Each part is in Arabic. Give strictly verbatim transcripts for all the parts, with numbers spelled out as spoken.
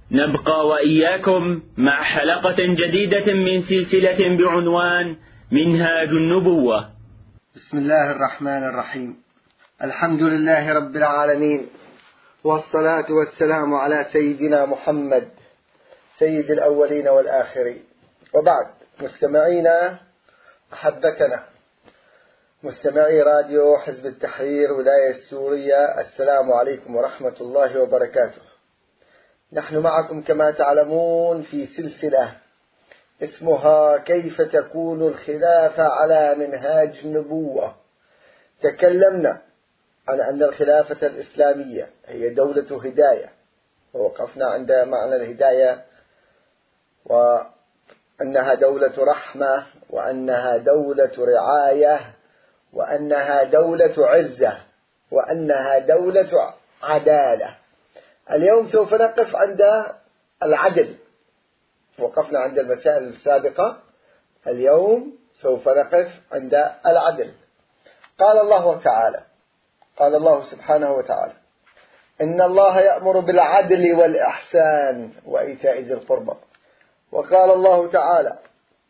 نبقى وإياكم مع حلقة جديدة من سلسلة بعنوان منهاج النبوة. بسم الله الرحمن الرحيم. الحمد لله رب العالمين، والصلاة والسلام على سيدنا محمد سيد الأولين والآخرين. وبعد، مستمعينا أحبتنا مستمعي راديو حزب التحرير ولاية سوريا، السلام عليكم ورحمة الله وبركاته. نحن معكم كما تعلمون في سلسلة اسمها كيف تكون الخلافة على منهاج النبوة. تكلمنا عن أن الخلافة الإسلامية هي دولة هداية، ووقفنا عند معنى الهداية، وأنها دولة رحمة، وأنها دولة رعاية، وأنها دولة عزة، وأنها دولة عدالة. اليوم سوف نقف عند العدل. وقفنا عند المسائل السابقة، اليوم سوف نقف عند العدل. قال الله تعالى قال الله سبحانه وتعالى: إن الله يأمر بالعدل والإحسان وإيتاء ذي القربى. وقال الله تعالى: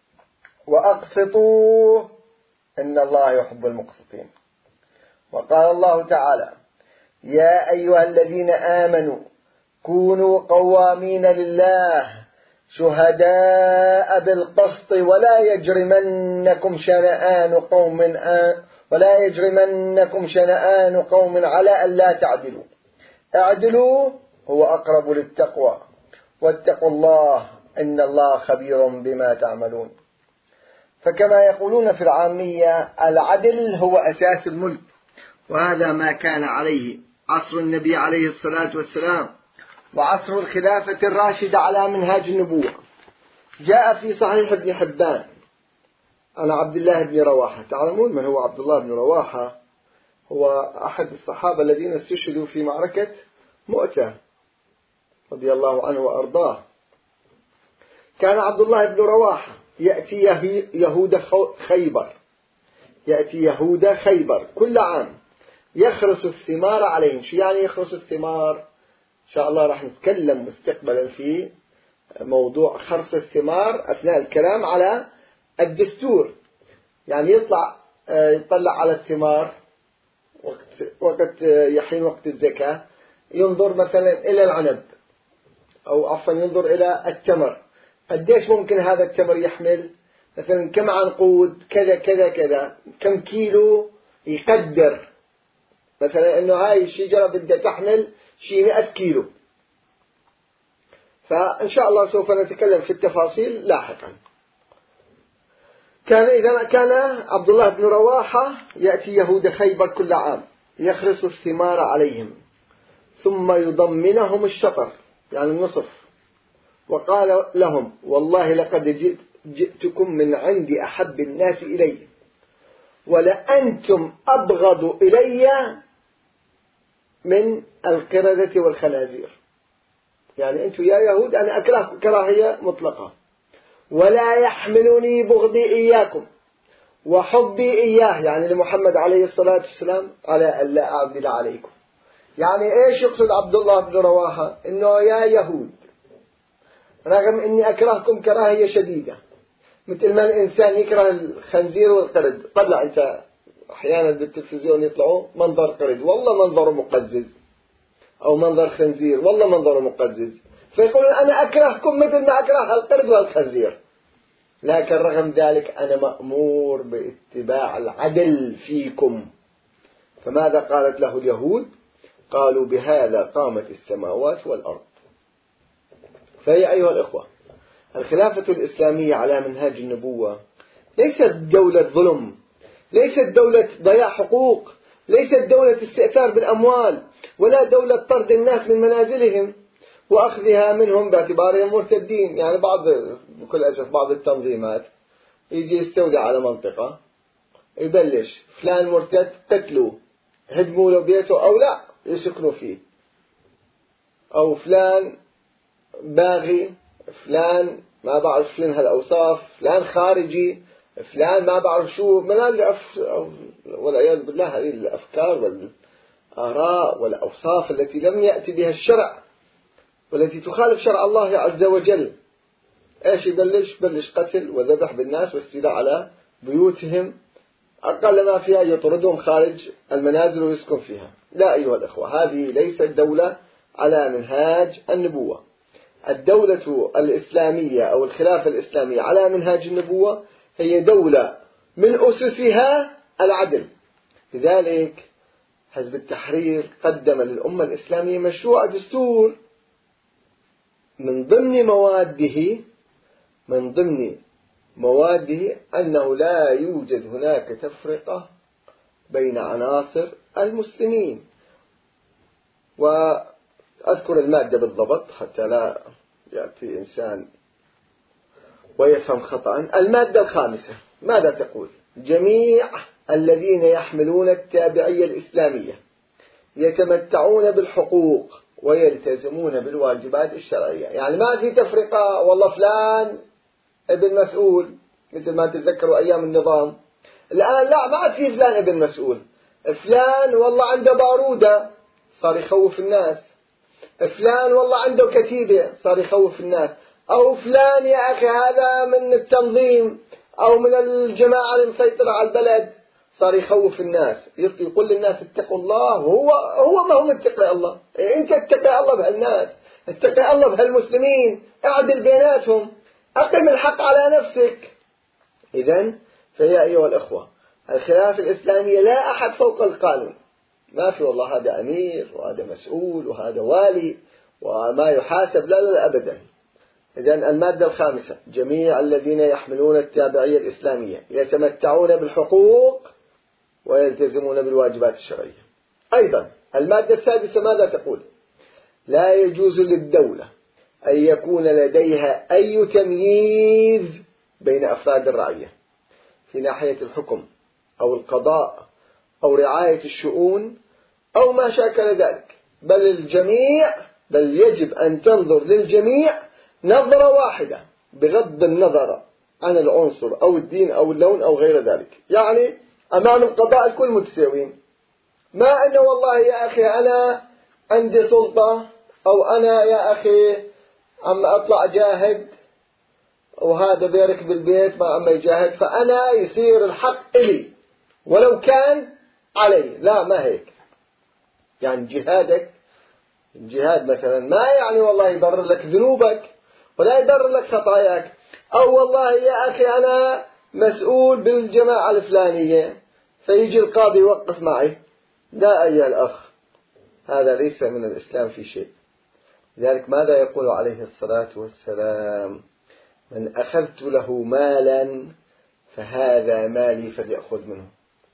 وأقسطوا إن الله يحب المقسطين. وقال الله تعالى: يا أيها الذين آمنوا كونوا قوامين لله شهداء بالقسط ولا يجرمنكم شنآن قوم آن ولا يجرمنكم شنآن قوم على ألا تعدلوا اعدلوا هو أقرب للتقوى واتقوا الله إن الله خبير بما تعملون. فكما يقولون في العامية، العدل هو أساس الملك، وهذا ما كان عليه عصر النبي عليه الصلاة والسلام وعصر الخلافة الراشدة على منهاج النبوة. جاء في صحيح ابن حبان عن عبد الله بن رواحة. تعلمون من هو عبد الله بن رواحة؟ هو أحد الصحابة الذين استشهدوا في معركة مؤتة رضي الله عنه وأرضاه. كان عبد الله بن رواحة يأتي يهود خيبر يأتي يهود خيبر كل عام يخرس الثمار عليهم. شو يعني يخرس الثمار؟ إن شاء الله راح نتكلم مستقبلا في موضوع خرس الثمار أثناء الكلام على الدستور. يعني يطلع يطلع على الثمار وقت وقت يحين وقت الزكاة، ينظر مثلا إلى العنب، أو عفوا ينظر إلى التمر، قديش ممكن هذا التمر يحمل، مثلا كم عنقود، كذا كذا كذا، كم كيلو، يقدر مثلا إنه هاي الشجرة بدها تحمل شيء مئة كيلو. فإن شاء الله سوف نتكلم في التفاصيل لاحقا. كان إذا كان عبد الله بن رواحة يأتي يهود خيبر كل عام يخرس الثمار عليهم ثم يضمنهم الشطر، يعني النصف. وقال لهم: والله لقد جئت جئتكم من عند أحب الناس إلي، ولأنتم أبغض إلي من القردة والخنازير. يعني أنتم يا يهود أنا أكرهكم كراهية مطلقة، ولا يحملني بغضي إياكم وحبي إياه، يعني لمحمد عليه الصلاة والسلام، على أن لا أعدل عليكم. يعني إيش يقصد عبد الله بن رواحة؟ إنه يا يهود، رغم إني أكرهكم كراهية شديدة، مثل ما الإنسان يكره الخنزير والقرد. طلع أنت أحيانا بالتلفزيون يطلعوا منظر قرد، والله منظره مقزز، أو منظر خنزير والله منظره مقزز، فيقولون أنا أكرهكم مثل ما أكره القرد والخنزير. لكن رغم ذلك أنا مأمور باتباع العدل فيكم. فماذا قالت له اليهود؟ قالوا: بهذا قامت السماوات والأرض. فيا أيها الإخوة، الخلافة الإسلامية على منهاج النبوة ليست دولة ظلم، ليست دولة ضياع حقوق، ليست دولة استئثار بالأموال، ولا دولة طرد الناس من منازلهم وأخذها منهم باعتبارهم مرتدين. يعني بعض بكل أسف بعض التنظيمات يجي يستولي على منطقة، يبلش فلان مرتد قتلوه، هدموا له بيته أو لا يسكنوا فيه، أو فلان باغي، فلان ما بعرف شنو هالأوصاف، فلان خارجي، فلان ما بعرف شو من الأف... والعياذ بالله هذه الأفكار والآراء والأوصاف التي لم يأتي بها الشرع والتي تخالف شرع الله عز وجل. ايش يبلش؟ بلش قتل وذبح بالناس واستيلاء على بيوتهم، أقل ما فيها يطردهم خارج المنازل ويسكن فيها. لا أيها الأخوة، هذه ليست دولة على منهاج النبوة. الدولة الإسلامية أو الخلافة الإسلامية على منهاج النبوة هي دولة من أسسها العدل. لذلك حزب التحرير قدم للأمة الإسلامية مشروع دستور من ضمن مواده من ضمن مواده أنه لا يوجد هناك تفرقة بين عناصر المسلمين. وأذكر المادة بالضبط حتى لا يأتي إنسان ويفهم خطأ. المادة الخامسة ماذا تقول؟ جميع الذين يحملون التابعية الإسلامية يتمتعون بالحقوق ويلتزمون بالواجبات الشرعية. يعني ما في تفرقة والله فلان ابن مسؤول مثل ما تتذكروا أيام النظام. الآن لا، ما في فلان ابن مسؤول. فلان والله عنده بارودة صار يخوف الناس، فلان والله عنده كتيبة صار يخوف الناس، أو فلان يا أخي هذا من التنظيم أو من الجماعة المسيطرة على البلد صار يخوف الناس. يقول للناس اتقوا الله، هو هو ما هو متقي الله. انت اتقي الله بهالناس، اتقي الله بهالمسلمين، اعدل بيناتهم، أقم الحق على نفسك. إذن فيا أيها الأخوة، الخلافة الإسلامية لا أحد فوق القانون. ما في والله هذا أمير وهذا مسؤول وهذا والي وما يحاسب، لا لا أبدا. إذن المادة الخامسة جميع الذين يحملون التابعية الإسلامية يتمتعون بالحقوق ويلتزمون بالواجبات الشرعية. أيضا المادة السادسة ماذا تقول؟ لا يجوز للدولة أن يكون لديها أي تمييز بين أفراد الرعية في ناحية الحكم أو القضاء أو رعاية الشؤون أو ما شاكل ذلك، بل الجميع بل يجب أن تنظر للجميع نظرة واحدة بغض النظر عن العنصر أو الدين أو اللون أو غير ذلك. يعني أمام القضاء الكل متساوين، ما أنه والله يا أخي أنا عندي سلطة أو أنا يا أخي عم أطلع جاهد وهذا بيركب البيت ما عم يجاهد فأنا يصير الحق إلي ولو كان علي. لا، ما هيك. يعني جهادك الجهاد مثلا ما يعني والله يبرر لك ذنوبك ولا يبرر لك خطاياك، أو والله يا أخي أنا مسؤول بالجماعة الفلانية فيجي القاضي يوقف معي. لا أيها الأخ، هذا ليس من الإسلام في شيء. لذلك ماذا يقول عليه الصلاة والسلام؟ من أخذت له مالا فهذا مالي فليأخذ منه،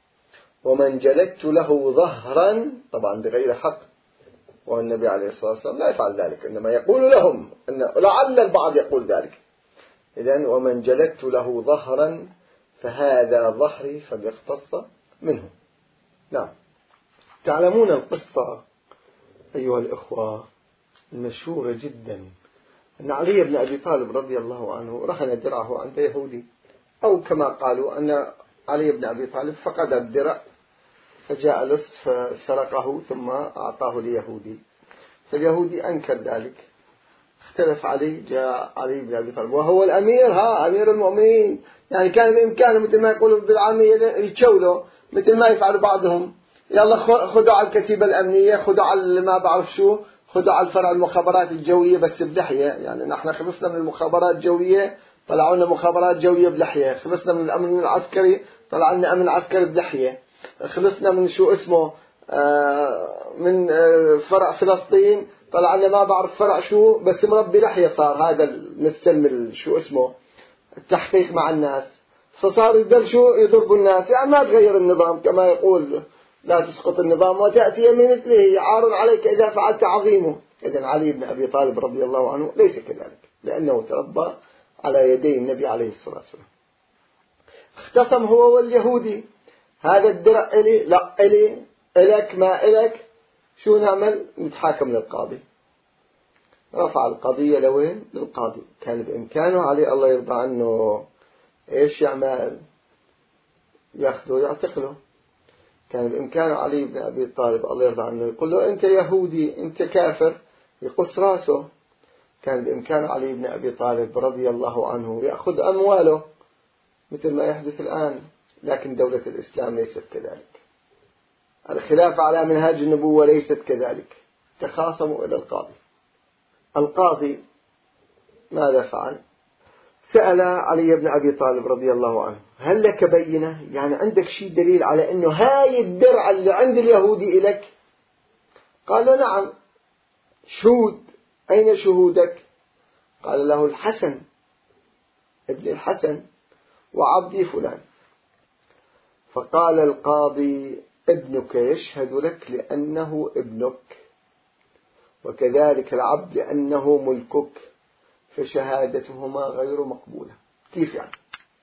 ومن جلدت له ظهرا، طبعا بغير حق، والنبي عليه الصلاة والسلام لا يفعل ذلك، إنما يقول لهم إن لعل البعض يقول ذلك. إذن ومن جلدت له ظهرا فهذا ظهري فليقتص منه. نعم. تعلمون القصة أيها الإخوة المشهورة جدا أن علي بن أبي طالب رضي الله عنه رهن درعه عند يهودي، أو كما قالوا أن علي بن أبي طالب فقد الدرع فجاء لص فسرقه ثم أعطاه ليهودي، فاليهودي أنكر ذلك. اختلف علي، جاء علي بن أبي طالب وهو الأمير، ها أمير المؤمنين، يعني كان بإمكانه مثل ما يقولوا بالعامية يتشولوا مثل ما يفعل بعضهم، يلا خذوا على الكتيبة الأمنية، خذوا على ما بعرف شو، خذوا على الفرع المخابرات الجوية بس بلحية. يعني نحن خلصنا من المخابرات الجوية طلعوا لنا مخابرات جوية بلحية، خلصنا من الأمن العسكري طلع لنا أمن عسكري بلحية، خلصنا من شو اسمه آه من آه فرع فلسطين طلع لنا ما بعرف فرع شو بس مربي لحية، صار هذا مستلم شو اسمه التحقيق مع الناس، فصار يقدر شو يضربوا الناس. يعني ما تغير النظام كما يقول لا تسقط النظام وتأتي من مثله عار عليك إذا فعلت عظيمه. إذن علي بن أبي طالب رضي الله عنه ليس كذلك، لأنه تربى على يدي النبي عليه الصلاة والسلام. اختصم هو واليهودي، هذا الدرع إلي، لا إلي، إلك ما إلك، شو نعمل؟ نتحاكم للقاضي. رفع القضية لوين؟ للقاضي. كان بإمكانه علي الله يرضى عنه إيش يعمل؟ يأخذه يعتقله. كان بإمكانه علي بن أبي طالب الله يرضى عنه يقول له أنت يهودي أنت كافر، يقص راسه كان بإمكان علي بن أبي طالب رضي الله عنه يأخذ أمواله مثل ما يحدث الآن، لكن دولة الإسلام ليست كذلك. الخلافة على منهاج النبوة ليست كذلك. تخاصموا إلى القاضي. القاضي ماذا فعل؟ سأل علي بن أبي طالب رضي الله عنه: هل لك بينة؟ يعني عندك شيء دليل على أنه هاي الدرع اللي عند اليهودي إلك؟ قال له: نعم. شهود. أين شهودك؟ قال له: الحسن ابن الحسن وعبدي فلان. فقال القاضي: ابنك يشهد لك لأنه ابنك، وكذلك العبد لأنه ملكك، فشهادتهما غير مقبولة. كيف يعني؟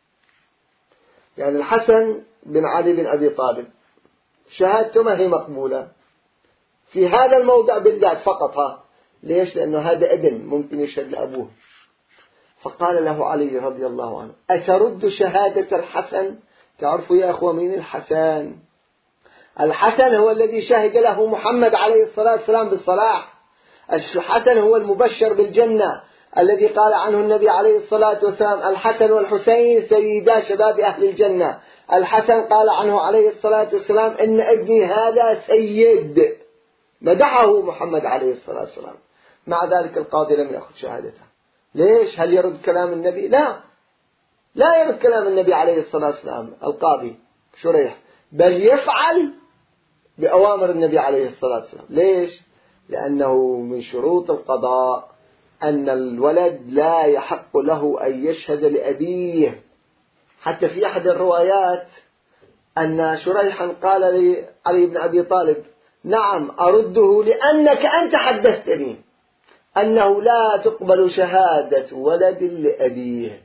يعني الحسن بن علي بن أبي طالب شهادته ما هي مقبولة في هذا الموضع بالذات فقط. ها ليش؟ لأنه هذا ابن ممكن يشهد لأبوه. فقال له علي رضي الله عنه: أترد شهادة الحسن؟ تعرفوا يا أخوة مين الحسن؟ الحسن هو الذي شهد له محمد عليه الصلاة والسلام بالصلاح. الحسن هو المبشر بالجنة الذي قال عنه النبي عليه الصلاة والسلام: الحسن والحسين سيدا شباب أهل الجنة. الحسن قال عنه عليه الصلاة والسلام: إن ابني هذا سيد، مدحه محمد عليه الصلاة والسلام. مع ذلك القاضي لم يأخذ شهادته. ليش؟ هل يرد كلام النبي؟ لا، لا يرد كلام النبي عليه الصلاة والسلام القاضي شريح، بل يفعل بأوامر النبي عليه الصلاة والسلام. ليش؟ لأنه من شروط القضاء أن الولد لا يحق له أن يشهد لأبيه. حتى في أحد الروايات أن شريحا قال لعلي بن أبي طالب: نعم أرده لأنك أنت حدثتني أنه لا تقبل شهادة ولد لأبيه.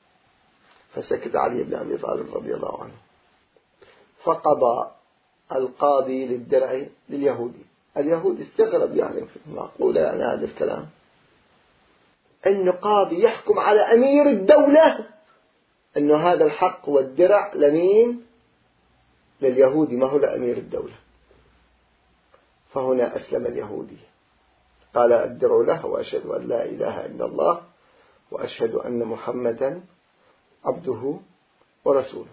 فسكت علي بن أبي طالب رضي الله عنه. فقضى القاضي للدرع لليهودي. اليهودي استغرب، يعني معقولة يعني هذا الكلام؟ أن قاضي يحكم على أمير الدولة أنه هذا الحق والدرع لمين؟ لليهودي، ما هو لأمير الدولة. فهنا أسلم اليهودي، قال: الدرع له وأشهد أن لا إله إلا الله وأشهد أن محمدا عبده ورسوله.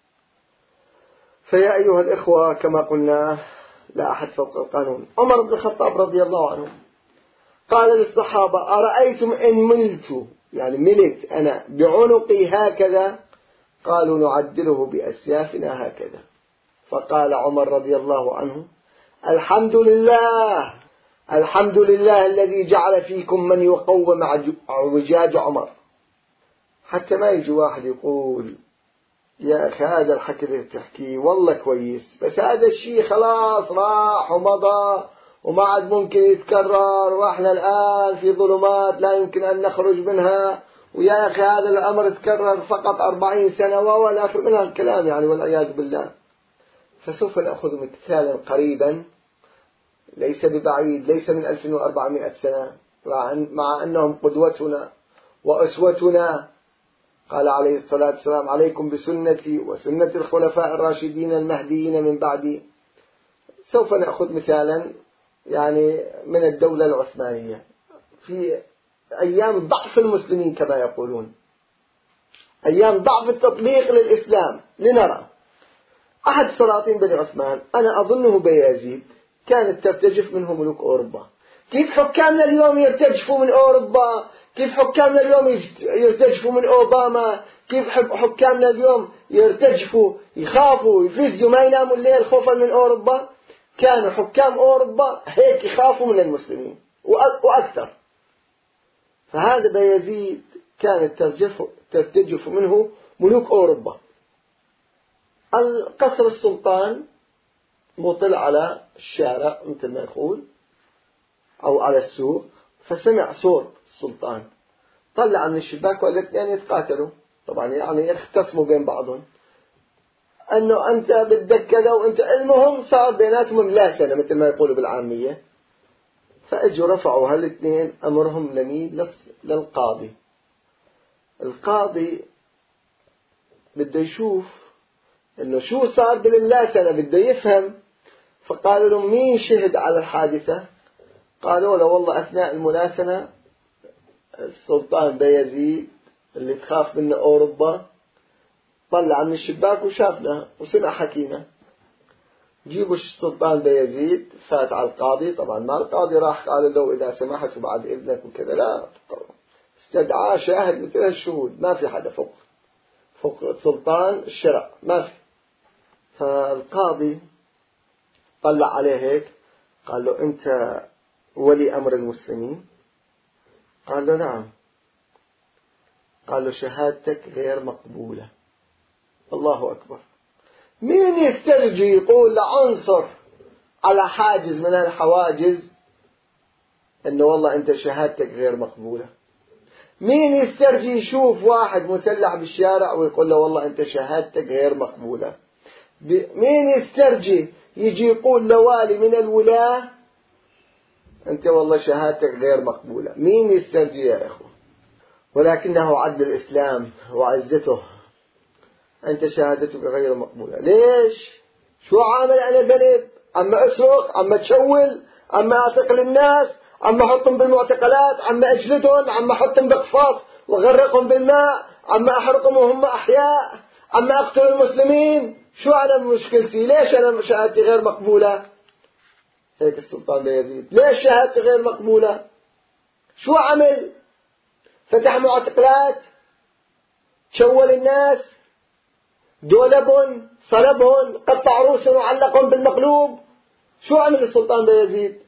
فيا أيها الإخوة، كما قلنا لا أحد فوق القانون. عمر بن الخطاب رضي الله عنه قال للصحابة: أرأيتم إن ملت، يعني ملت أنا بعنقي هكذا؟ قالوا: نعدله بأسيافنا هكذا. فقال عمر رضي الله عنه: الحمد لله، الحمد لله الذي جعل فيكم من يقوم اعوجاج عمر. حتى ما يجي واحد يقول: يا أخي هذا الحكي اللي تحكيه والله كويس، بس هذا الشيء خلاص راح ومضى وما عاد ممكن يتكرر، وإحنا الآن في ظلمات لا يمكن أن نخرج منها، ويا أخي هذا الأمر تكرر فقط أربعين سنة ولا آخر من هالكلام يعني، والعياذ بالله. فسوف نأخذ مثالا قريبا ليس ببعيد، ليس من ألف وأربعمائة سنة، مع أنهم قدوتنا وأسوتنا. قال عليه الصلاة والسلام: عليكم بسنتي وسنة الخلفاء الراشدين المهديين من بعدي. سوف نأخذ مثالا يعني من الدولة العثمانية في أيام ضعف المسلمين كما يقولون، أيام ضعف التطبيق للإسلام. لنرى أحد سلاطين بني عثمان، أنا أظنه بايزيد، كانت ترتجف منه ملوك أوروبا. كيف حكامنا اليوم يرتجفوا من أوروبا؟ كيف حكامنا اليوم يرتجفوا من أوباما؟ كيف حكامنا اليوم يرتجفوا يخافوا يفزوا ما يناموا الليل خوفا من أوروبا؟ كانوا حكام أوروبا هيك يخافوا من المسلمين وأكثر. فهذا بايزيد كانت ترتجف منه ملوك أوروبا. القصر السلطان مطل على الشارع مثل ما يقول أو على السوق، فسمع صوت السلطان، طلع من الشباك والاثنين يتقاتلوا. طبعا يعني يختصموا بين بعضهم أنه أنت بدك كذا وأنت، المهم صار بيناتهم ملاسنة مثل ما يقولوا بالعامية. فأجوا رفعوا هالاثنين أمرهم لمين؟ للقاضي. القاضي بده يشوف إنه شو صار بالملاسنة، بده يفهم. فقالوا لهم: مين شهد على الحادثة؟ قالوا له: والله أثناء الملاسنة السلطان بايزيد اللي تخاف منه أوروبا طلع من الشباك وشافنا وسمع حكينا. جيبوا السلطان بايزيد فات على القاضي، طبعا ما القاضي راح قال له إذا سمحت وبعد إذنك وكذا، لا، استدعى شاهد مثل الشهود، ما في حدا فوق فوق سلطان الشرع، ما في. فالقاضي طلع عليه هيك قال له أنت ولي أمر المسلمين؟ قال له نعم. قال له شهادتك غير مقبولة. الله أكبر. مين يسترجي يقول لعنصر على حاجز من الحواجز إنه والله أنت شهادتك غير مقبولة؟ مين يسترجي يشوف واحد مسلح بالشارع ويقول له والله أنت شهادتك غير مقبولة؟ مين يسترجي يجي يقول لوالي من الولاة أنت والله شهادتك غير مقبولة؟ مين يسترجي يا إخوة؟ ولكنه عدل الإسلام وعزته، أنت شهادتك غير مقبولة. ليش؟ شو عامل أنا بلد؟ أما أسرق، أما تشول، أما أعتقل الناس، أما أحطهم بالمعتقلات، أما أجلدهم، أما أحطهم بقفاص وغرقهم بالماء، أما أحرقهم وهم أحياء، أما أقتل المسلمين. شو أنا مشكلتي؟ ليش أنا شهادتي غير مقبولة؟ هيك السلطان بايزيد، ليش شهادتي غير مقبولة؟ شو عمل؟ فتح معتقلات، شول الناس، دولبهم، صلبهم، قطع رؤوسهم وعلقهم بالمقلوب. شو عمل السلطان بايزيد؟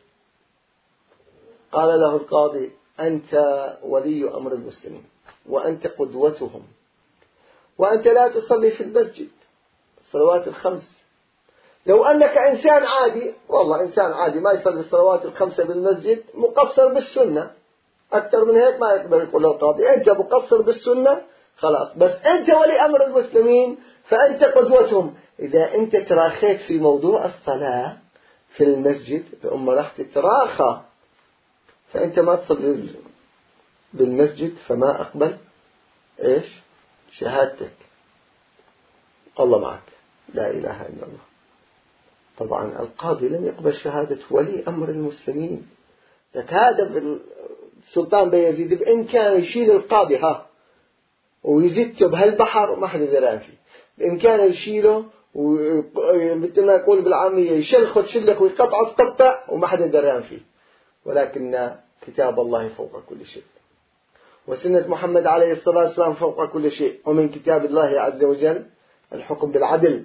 قال له القاضي أنت ولي أمر المسلمين وأنت قدوتهم، وأنت لا تصلي في المسجد الصلوات الخمس. لو أنك إنسان عادي، والله إنسان عادي ما يصلي الصلوات الخمسة بالمسجد، مقصر بالسنة، أكثر من هيك ما يقدر يقول له القاضي أنت مقصر بالسنة خلاص، بس أنت ولي أمر المسلمين فأنت قدوتهم. إذا أنت تراخيت في موضوع الصلاة في المسجد بأم راح تتراخى، فأنت ما تصلي بالمسجد، فما أقبل إيش شهادتك. الله معك، لا إله إلا الله. طبعا القاضي لم يقبل شهادة ولي أمر المسلمين. لك هذا السلطان بايزيد بإمكانه يشيل القاضي ها ويزته بهالبحر وما حدا دران فيه، بإمكانه يشيله ومثل ما يقول بالعامية يشلخط شلخ ويقطعه تقطع وما حدا دران فيه. ولكن كتاب الله فوق كل شيء، وسنة محمد عليه الصلاة والسلام فوق كل شيء، ومن كتاب الله عز وجل الحكم بالعدل،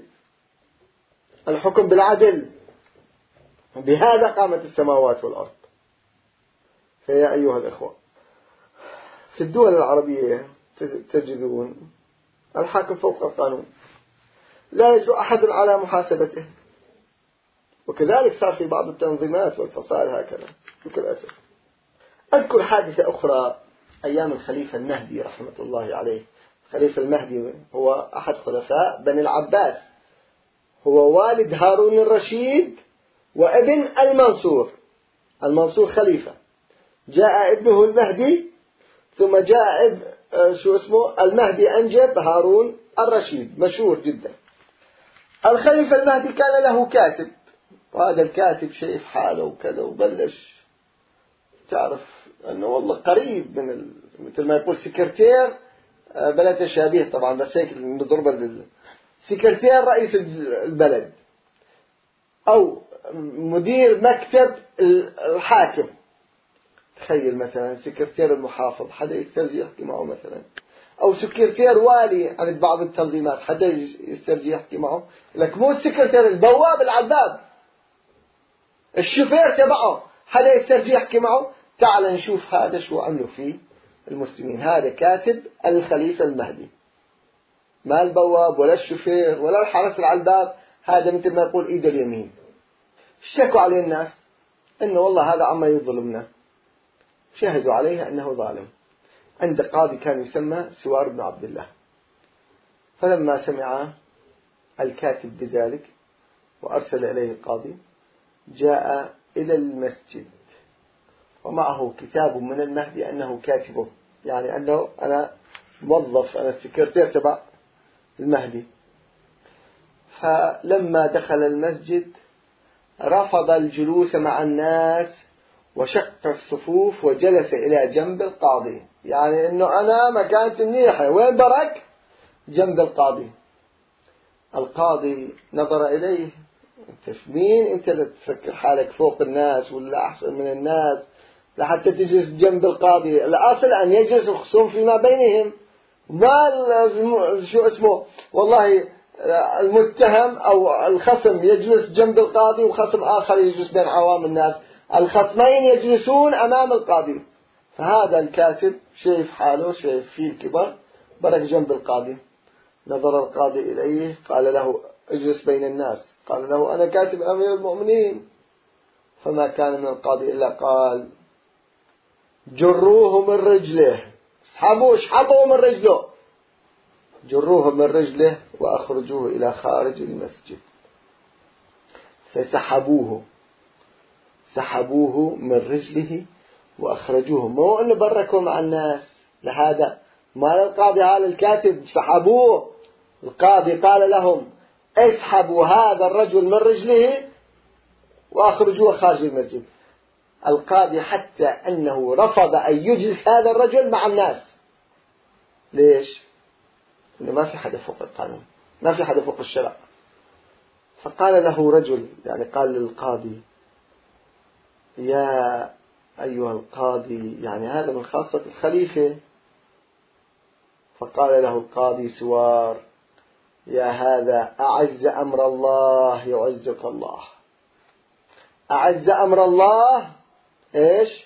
الحكم بالعدل، بهذا قامت السماوات والأرض. فيا أيها الإخوة، في الدول العربية تجدون الحاكم فوق القانون، لا يجرؤ أحد على محاسبته، وكذلك صار في بعض التنظيمات والفصائل هكذا بكل أسف. أذكر حادثة أخرى أيام الخليفة المهدي رحمة الله عليه. الخليفة المهدي هو أحد خلفاء بني العباس، هو والد هارون الرشيد وابن المنصور. المنصور خليفة، جاء ابنه المهدي، ثم جاء ابن شو اسمه المهدي أنجب هارون الرشيد مشهور جدا. الخليفة المهدي كان له كاتب، وهذا الكاتب شايف حاله وكذا، وبلش تعرف أنه والله قريب من ال... مثل ما يقول سكرتير، بلا تشابيه طبعا بس هيك نضرب لل... سكرتير رئيس البلد أو مدير مكتب الحاكم. تخيل مثلا سكرتير المحافظ حدا يسترجي يحكي معه مثلا، أو سكرتير والي عند بعض التنظيمات حدا يسترجي يحكي معه. لك مو السكرتير، البواب العباب، الشوفير تبعه حدا يسترجي يحكي معه. تعال نشوف هذا شو عملوا فيه المسلمين. هذا كاتب الخليفة المهدي، ما البواب ولا الشوفير ولا الحرس على الباب، هذا مثل ما يقول إيد اليمين. اشتكوا عليه الناس إنه والله هذا عما يظلمنا، شهدوا عليه أنه ظالم. عند قاضي كان يسمى سوار بن عبد الله، فلما سمع الكاتب بذلك وأرسل إليه القاضي، جاء إلى المسجد ومعه كتاب من المهدي أنه كاتبه، يعني أنه أنا موظف، أنا السكرتير تبع المهدي. فلما دخل المسجد رفض الجلوس مع الناس وشق الصفوف وجلس إلى جنب القاضي. يعني إنه أنا مكانتي منيحة. وين برك؟ جنب القاضي. القاضي نظر إليه: أنت مين أنت اللي تفكر حالك فوق الناس ولا أحسن من الناس لحتى تجلس جنب القاضي؟ الأصل أن يجلس الخصوم فيما بينهم، ما شو اسمه والله المتهم أو الخصم يجلس جنب القاضي وخصم آخر يجلس بين عوام الناس. الخصمين يجلسون أمام القاضي. فهذا الكاتب شايف حاله، شايف فيه الكبر، برك جنب القاضي. نظر القاضي إليه قال له: اجلس بين الناس. قال له: أنا كاتب أمير المؤمنين. فما كان من القاضي إلا قال: جروه من رجله، اسحبوه، اشحطوه من رجله، جروه من رجله وأخرجوه إلى خارج المسجد. فسحبوه، سحبوه من رجله وأخرجوه. مو أنه بركوا مع الناس، لهذا ما القاضي قال الكاتب سحبوه. القاضي قال لهم: اسحبوا هذا الرجل من رجله وأخرجوه خارج المسجد. القاضي حتى أنه رفض أن يجلس هذا الرجل مع الناس. ليش؟ إنه ما في حدا فوق القانون، ما في حدا فوق الشرع. فقال له رجل، يعني قال للقاضي: يا أيها القاضي، يعني هذا من خاصة الخليفة. فقال له القاضي سوار: يا هذا أعز أمر الله يعزك الله. أعز أمر الله إيش؟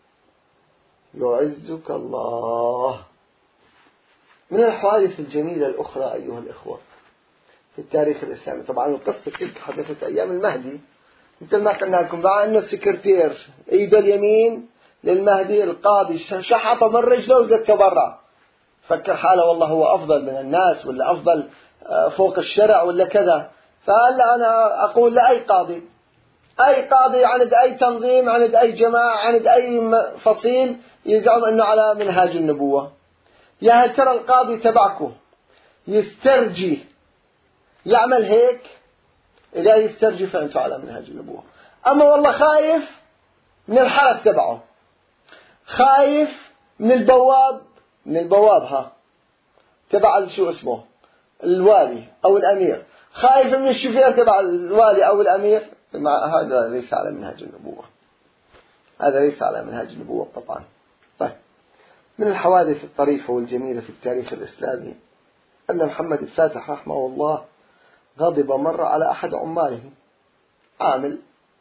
يعزك الله. من الحوادث الجميلة الأخرى أيها الإخوة في التاريخ الإسلامي، طبعا القصة تلك حدثت أيام المهدي، مثل ما قلنا لكم، مع أنه السكرتير إيده اليمين للمهدي، القاضي شحط من رجله وزت برا، فكر حاله والله هو أفضل من الناس ولا أفضل فوق الشرع ولا كذا. فقال أنا أقول لأي قاضي، أي قاضي عند أي تنظيم، عند أي جماعة، عند أي فصيل يزعم أنه على منهاج النبوة، يا هل ترى القاضي تبعكم يسترجي يعمل هيك؟ إذا يسترجي فأنتم على منهاج النبوة. أما والله خايف من الحرس تبعه، خايف من البواب، من البواب ها تبع شو اسمه الوالي أو الأمير، خايف من الشفير تبع الوالي أو الأمير، هذا ليس على منهاج النبوة، هذا ليس على منهاج النبوة قطعا. طيب، من الحوادث الطريفة والجميلة في التاريخ الإسلامي أن محمد الفاتح رحمه الله غضب مرة على أحد عماله، عامل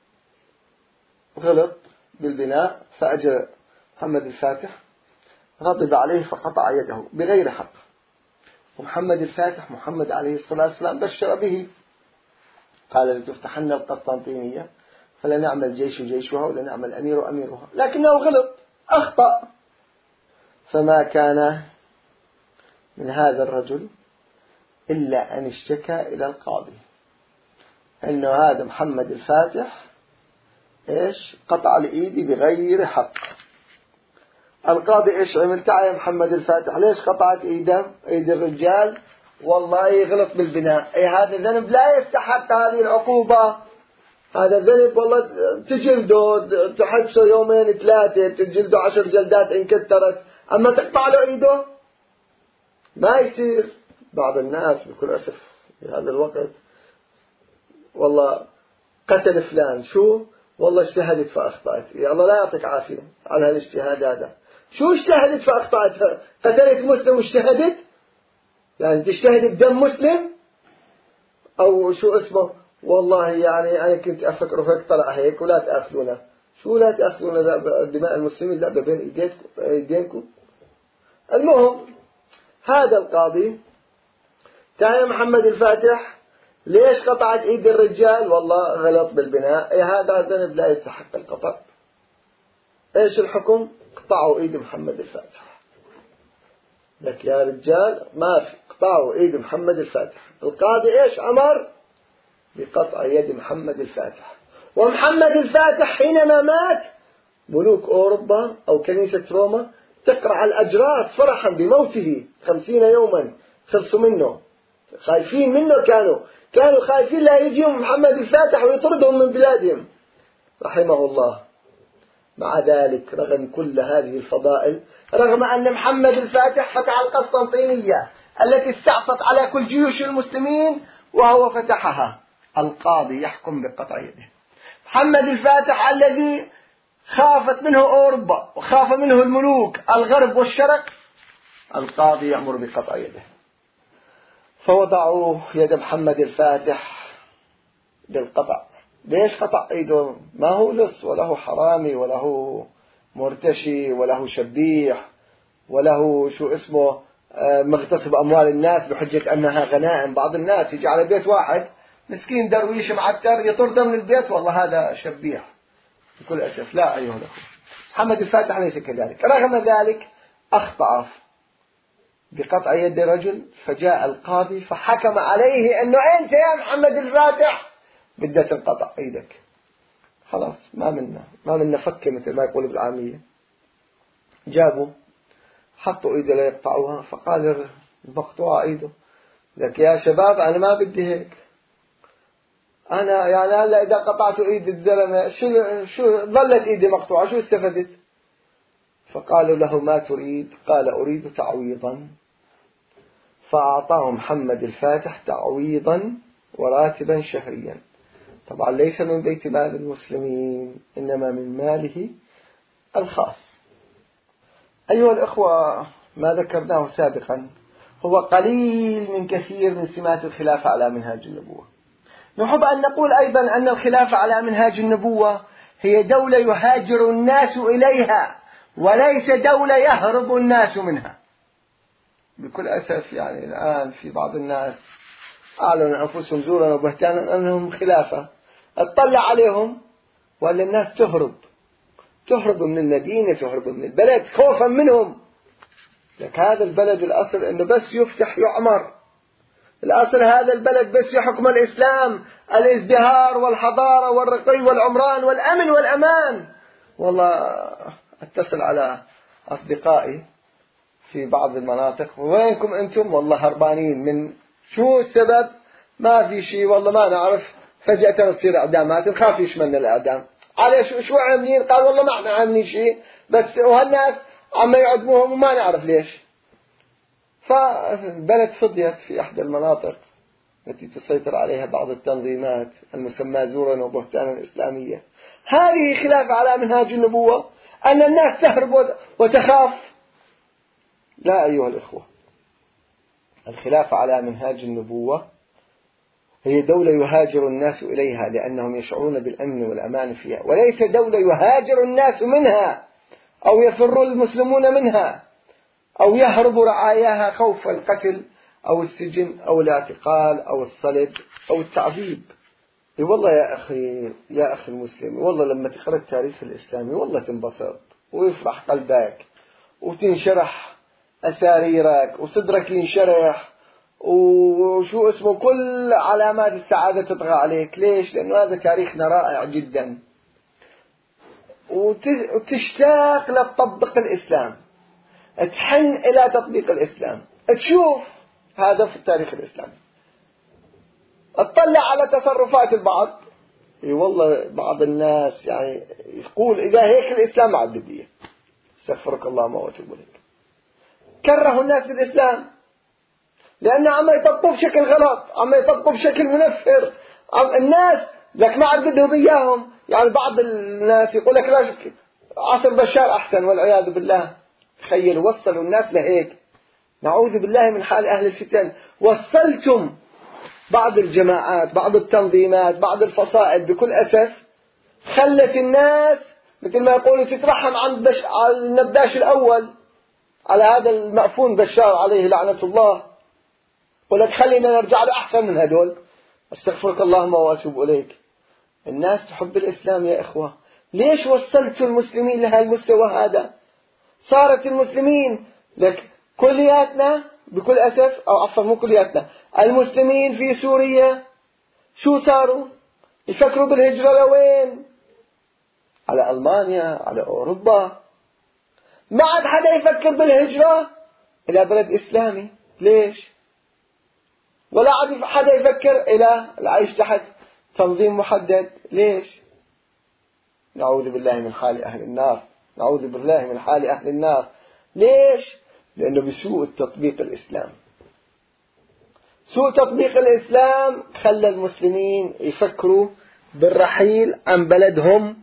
غلط بالبناء، فأجى محمد الفاتح غضب عليه فقطع يده بغير حق. ومحمد الفاتح محمد عليه الصلاة والسلام بشر به، قال: لتفتحن القسطنطينية فلنعمل جيش جيشها ولنعمل أمير أميرها، لكنه غلط، أخطأ. فما كان من هذا الرجل إلا أن اشتكى إلى القاضي أنه هذا محمد الفاتح إيش قطع لإيدي بغير حق. القاضي إيش عمل؟ تعال يا محمد الفاتح، ليش قطعت إيده إيد الرجال؟ والله يغلط بالبناء. أي هذا ذنب لا يستحق هذه العقوبة، هذا ذنب والله تجلده، تحبسه يومين ثلاثة، تجلده عشر جلدات إن كترت، أما تقطع له إيده ما يصير. بعض الناس بكل أسف في هذا الوقت والله قتل فلان، شو؟ والله اجتهدت فأخطأت. يا الله لا يعطيك عافية على هالاجتهاد هذا. شو اجتهدت فأخطأت؟ قتلت مسلم واجتهدت؟ يعني تجتهد بدم مسلم أو شو اسمه؟ والله يعني أنا كنت أفكر هيك طلع هيك، ولا تأخذونا. شو لا تأخذونا دماء المسلمين؟ لا بين إيدينكم. المهم هذا القاضي تعال محمد الفاتح، ليش قطعت ايد الرجال؟ والله غلط بالبناء. اي هذا ذنب لا يستحق القطع. ايش الحكم؟ قطعوا ايد محمد الفاتح. لك يا رجال ما في، قطعوا ايد محمد الفاتح. القاضي ايش امر؟ بقطع يد محمد الفاتح. ومحمد الفاتح حينما مات ملوك اوروبا او كنيسة روما تقرع الأجراس فرحا بموته، خمسين يوما خلصوا منه، خايفين منه، كانوا كانوا خايفين لا يجيهم محمد الفاتح ويطردهم من بلادهم. رحمه الله. مع ذلك رغم كل هذه الفضائل، رغم أن محمد الفاتح فتح القسطنطينية التي استعصت على كل جيوش المسلمين وهو فتحها، القاضي يحكم بقطع يده. محمد الفاتح الذي خافت منه أوروبا وخاف منه الملوك الغرب والشرق، القاضي يأمر بقطع يده. فوضعوا يد محمد الفاتح بالقطع. ليش قطع ايده؟ ما هو لص وله حرامي وله مرتشي وله شبيح وله شو اسمه مغتصب أموال الناس بحجة أنها غنائم. بعض الناس يجي على بيت واحد مسكين درويش معتر يطرده من البيت، والله هذا شبيح بكل أسف. لا أيها الأخوة، محمد الفاتح ليس كذلك. رغم ذلك أخطأ بقطع يد رجل، فجاء القاضي فحكم عليه أنه أنت يا محمد الفاتح بدأت تنقطع ايدك. خلاص ما منا ما منا فكه مثل ما يقول بالعامية. جابوا حطوا ايده ليقطعوها، فقال المقطوعة ايده لك يا شباب انا ما بدي هيك، انا يعني هلا اذا قطعت ايد الزلمة شو شو ظلت ايدي مقطوعة، شو استفدت؟ فقالوا له ما تريد؟ قال اريد تعويضا. فاعطاه محمد الفاتح تعويضا وراتبا شهريا، طبعا ليس من بيت مال المسلمين إنما من ماله الخاص. أيها الأخوة، ما ذكرناه سابقا هو قليل من كثير من سمات الخلافة على منهاج النبوة. نحب أن نقول أيضا أن الخلافة على منهاج النبوة هي دولة يهاجر الناس إليها وليس دولة يهرب الناس منها. بكل أسف يعني الآن في بعض الناس أعلنوا أنفسهم زورا وبهتانا أنهم خلافة، اطلع عليهم ولا الناس تهرب تهرب من المدينة، تهرب من البلد خوفا منهم. لك هذا البلد الأصل أنه بس يفتح يعمر، الأصل هذا البلد بس يحكم الإسلام، الازدهار والحضارة والرقي والعمران والأمن والأمان. والله اتصل على أصدقائي في بعض المناطق، وينكم أنتم؟ والله هربانين من شو السبب؟ ما في شيء والله ما نعرف، فجأة تصير إعدامات نخاف يشملنا الإعدام. على شو شو عاملين؟ قال والله ما احنا عاملين شيء، بس وهالناس عم يعدموهم وما نعرف ليش. فالبلد فضيت في إحدى المناطق التي تسيطر عليها بعض التنظيمات المسمى زورا وبهتانا الإسلامية. هذه خلافة على منهاج النبوة، أن الناس تهرب وتخاف. لا أيها الإخوة، الخلافة على منهاج النبوة هي دولة يهاجر الناس إليها لأنهم يشعرون بالأمن والأمان فيها، وليس دولة يهاجر الناس منها أو يفر المسلمون منها أو يهرب رعاياها خوف القتل أو السجن أو الاعتقال أو الصلب أو التعذيب. والله يا أخي يا أخي المسلم، والله لما تقرأ التاريخ الإسلامي والله تنبسط ويفرح قلبك وتنشرح أساريرك وصدرك ينشرح وشو اسمه كل علامات السعادة تطغى عليك. ليش؟ لأنه هذا تاريخنا رائع جدا، وتشتاق لتطبق الإسلام، تحن إلى تطبيق الإسلام، تشوف هذا في التاريخ الإسلامي. اطلع على تصرفات البعض، اي والله بعض الناس يعني يقول إذا هيك الإسلام ما عاد بدي، استغفرك الله ما واتوب إليك. كرهوا الناس بالإسلام لأنه عم يطبقوا بشكل غلط، عم يطبقوا بشكل منفر. الناس لك ما عاد بدهم إياهم. يعني بعض الناس يقول لك لا شك عصر بشار أحسن والعياذ بالله. تخيلوا وصلوا الناس لهيك، نعوذ بالله من حال أهل الفتن. وصلتم بعض الجماعات، بعض التنظيمات، بعض الفصائل بكل أسف خلت الناس مثل ما يقولوا تترحم عن بش... على النباش الأول، على هذا المأفون بشار عليه لعنة الله، ولك خلينا نرجع له أحسن من هدول. استغفرك اللهم وأتوب إليك. الناس تحب الإسلام يا إخوة. ليش وصلتوا المسلمين لهالمستوى هذا؟ صارت المسلمين لك كلياتنا بكل أسف، أو عفوا مو كلياتنا، المسلمين في سوريا شو صاروا؟ يفكروا بالهجرة لوين؟ على ألمانيا، على أوروبا. ما عاد حدا يفكر بالهجرة إلى بلد إسلامي. ليش؟ ولا عاد حدا يفكر إلى العيش تحت تنظيم محدد. ليش؟ نعوذ بالله من حال أهل النار، نعوذ بالله من حال أهل النار. ليش؟ لأنه بسوء التطبيق الإسلام. سوء تطبيق الإسلام خلى المسلمين يفكروا بالرحيل عن بلدهم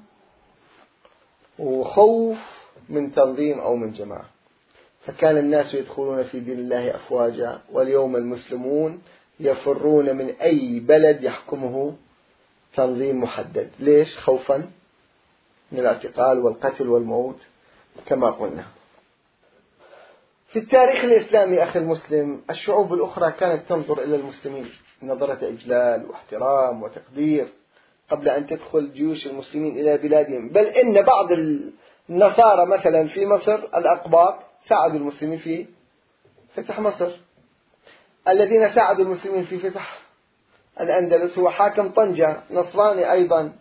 وخوف من تنظيم أو من جماعة، فكان الناس يدخلون في دين الله أفواجا. واليوم المسلمون يفرون من أي بلد يحكمه تنظيم محدد. ليش؟ خوفا من الاعتقال والقتل والموت كما قلنا. في التاريخ الإسلامي أخي المسلم، الشعوب الأخرى كانت تنظر إلى المسلمين نظرة إجلال واحترام وتقدير قبل أن تدخل جيوش المسلمين إلى بلادهم. بل إن بعض النصارى مثلا في مصر الأقباط ساعدوا المسلمين في فتح مصر. الذين ساعدوا المسلمين في فتح الأندلس هو حاكم طنجة نصراني أيضا.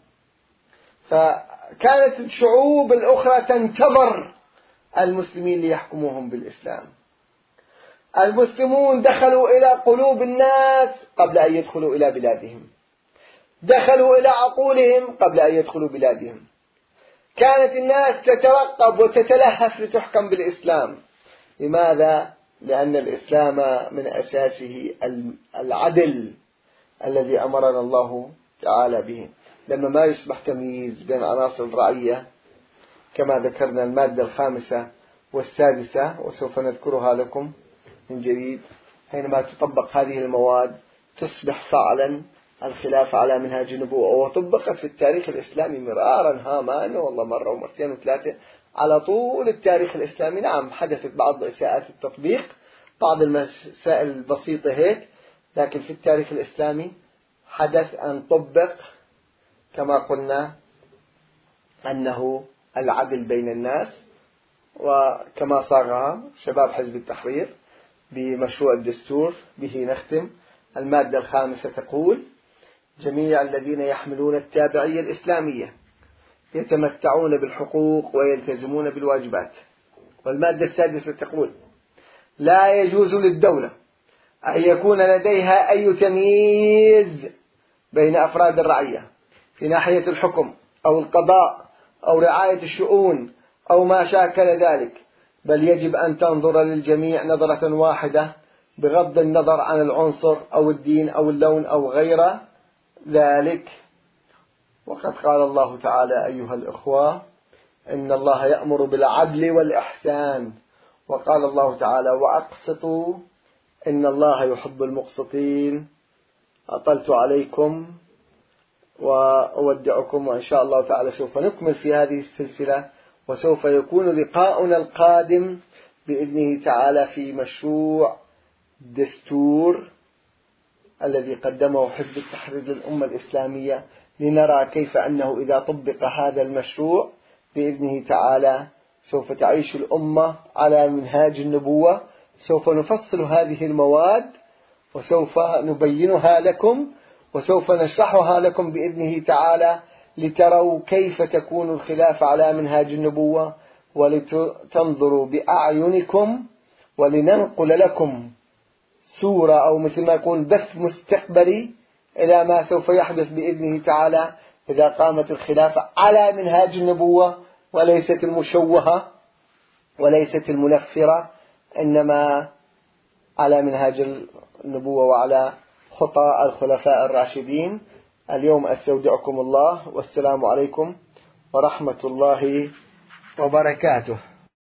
فكانت الشعوب الأخرى تنتظر المسلمين ليحكموهم بالإسلام. المسلمون دخلوا إلى قلوب الناس قبل أن يدخلوا إلى بلادهم، دخلوا إلى عقولهم قبل أن يدخلوا بلادهم. كانت الناس تترقب وتتلهف لتحكم بالإسلام. لماذا؟ لأن الإسلام من أساسه العدل الذي أمرنا الله تعالى به. لما ما يصبح تمييز بين عناصر الرعية كما ذكرنا المادة الخامسة والسادسة وسوف نذكرها لكم من جديد، حينما تطبق هذه المواد تصبح فعلا الخلافة على منهاج النبوة. وطبقت في التاريخ الإسلامي مرارا هامان والله مرة ومرتين وثلاثة على طول التاريخ الإسلامي. نعم حدثت بعض إساءات التطبيق، بعض المسائل البسيطة هيك، لكن في التاريخ الإسلامي حدث أن طبق كما قلنا أنه العدل بين الناس، وكما صاغها شباب حزب التحرير بمشروع الدستور. به نختم. المادة الخامسة تقول: جميع الذين يحملون التابعية الإسلامية يتمتعون بالحقوق ويلتزمون بالواجبات. والمادة السادسة تقول: لا يجوز للدولة أن يكون لديها أي تمييز بين أفراد الرعية في ناحية الحكم أو القضاء أو رعاية الشؤون أو ما شاكل ذلك، بل يجب أن تنظر للجميع نظرة واحدة بغض النظر عن العنصر أو الدين أو اللون أو غير ذلك. وقد قال الله تعالى: أيها الإخوة إن الله يأمر بالعدل والإحسان. وقال الله تعالى: وأقسطوا إن الله يحب المقسطين. أطلت عليكم وأودعكم، وإن شاء الله تعالى سوف نكمل في هذه السلسلة، وسوف يكون لقاؤنا القادم بإذنه تعالى في مشروع دستور الذي قدمه حزب التحرير للأمة الإسلامية، لنرى كيف أنه إذا طبق هذا المشروع بإذنه تعالى سوف تعيش الأمة على منهاج النبوة. سوف نفصل هذه المواد وسوف نبينها لكم وسوف نشرحها لكم بإذنه تعالى لتروا كيف تكون الخلافة على منهاج النبوة، ولتنظروا بأعينكم، ولننقل لكم صورة أو مثل ما يقول بث مستقبلي إلى ما سوف يحدث بإذنه تعالى إذا قامت الخلافة على منهاج النبوة، وليست المشوهة وليست المنفرة، إنما على منهاج النبوة وعلى خطى الخلفاء الراشدين. اليوم أستودعكم الله، والسلام عليكم ورحمة الله وبركاته.